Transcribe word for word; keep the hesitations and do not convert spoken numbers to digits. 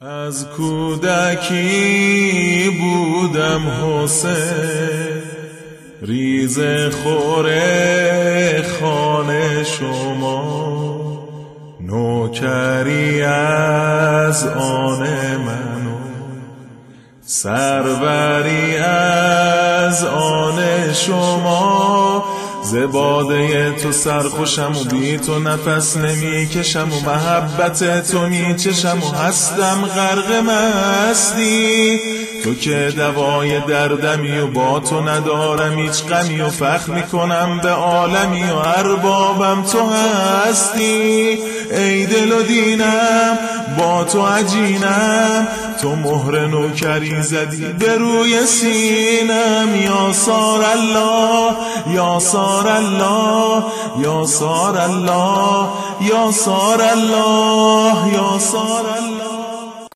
از کودکی بودم حسین، ریزه خوره خانه شما، نوکری از آن منو، سروری از آن شما. زباده تو سرخوشم و بی تو نفس نمی کشم و محبت تو می چشم و هستم غرق مستی. تو که دوای دردمی و با تو ندارم هیچ غمی و فخر می کنم به عالمی و اربابم تو هستی. ای دل و دینم با تو عجینم، تو مهر نوکری زدی به روی سینم. یا سار الله یا سار الله یا سار الله یا سار الله یا سار الله.